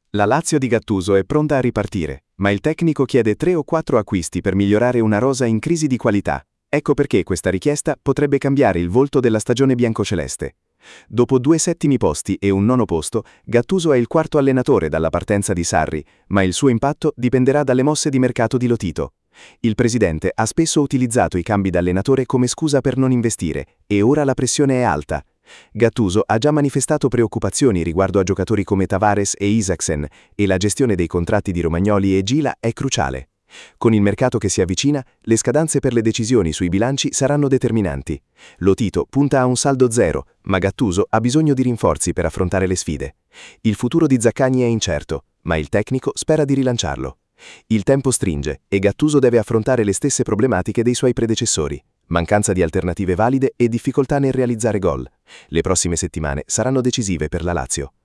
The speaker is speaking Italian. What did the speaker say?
La Lazio di Gattuso è pronta a ripartire, ma il tecnico chiede 3 o 4 acquisti per migliorare una rosa in crisi di qualità. Ecco perché questa richiesta potrebbe cambiare il volto della stagione biancoceleste. Dopo 2 settimi posti e un nono posto, Gattuso è il quarto allenatore dalla partenza di Sarri, ma il suo impatto dipenderà dalle mosse di mercato di Lotito. Il presidente ha spesso utilizzato i cambi d'allenatore come scusa per non investire, e ora la pressione è alta. Gattuso ha già manifestato preoccupazioni riguardo a giocatori come Tavares e Isaksen, e la gestione dei contratti di Romagnoli e Gila è cruciale. Con il mercato che si avvicina, le scadenze per le decisioni sui bilanci saranno determinanti. Lotito punta a un saldo zero, ma Gattuso ha bisogno di rinforzi per affrontare le sfide. Il futuro di Zaccagni è incerto, ma il tecnico spera di rilanciarlo. Il tempo stringe e Gattuso deve affrontare le stesse problematiche dei suoi predecessori: mancanza di alternative valide e difficoltà nel realizzare gol. Le prossime settimane saranno decisive per la Lazio.